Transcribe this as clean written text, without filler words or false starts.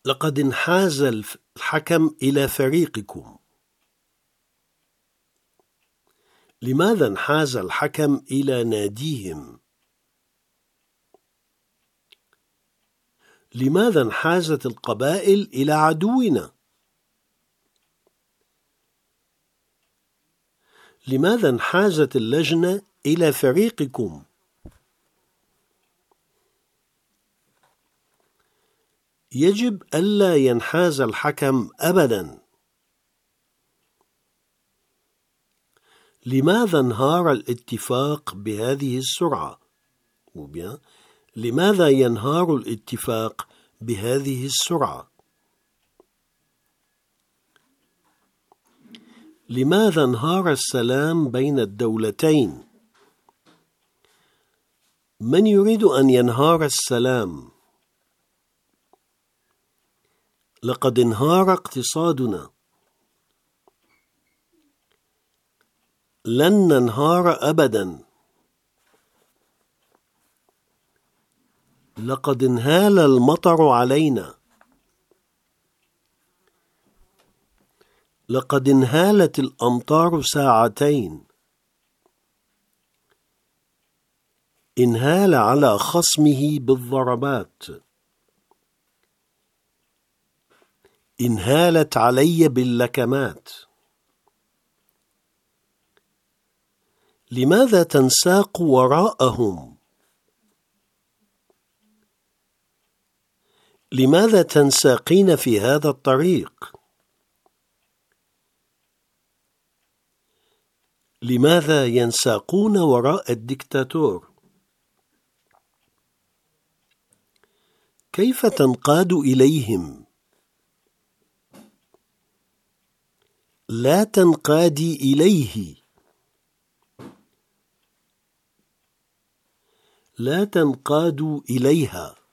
لقد انحاز الحكم إلى فريقكم. لماذا انحاز الحكم إلى ناديهم؟ لماذا انحازت القبائل إلى عدونا؟ لماذا انحازت اللجنة إلى فريقكم؟ يجب ألا ينحاز الحكم أبداً. لماذا انهار الاتفاق بهذه السرعة؟ لماذا ينهار الاتفاق بهذه السرعة؟ لماذا انهار السلام بين الدولتين؟ من يريد أن ينهار السلام؟ لقد انهار اقتصادنا. لن ننهار أبدا. لقد انهال المطر علينا. لقد انهالت الأمطار ساعتين. انهال على خصمه بالضربات. انهالت علي باللكمات. لماذا تنساق وراءهم؟ لماذا تنساقين في هذا الطريق؟ لماذا ينساقون وراء الدكتاتور؟ كيف تنقاد إليهم؟ لا تنقادي إليه. لا تنقادوا إليها.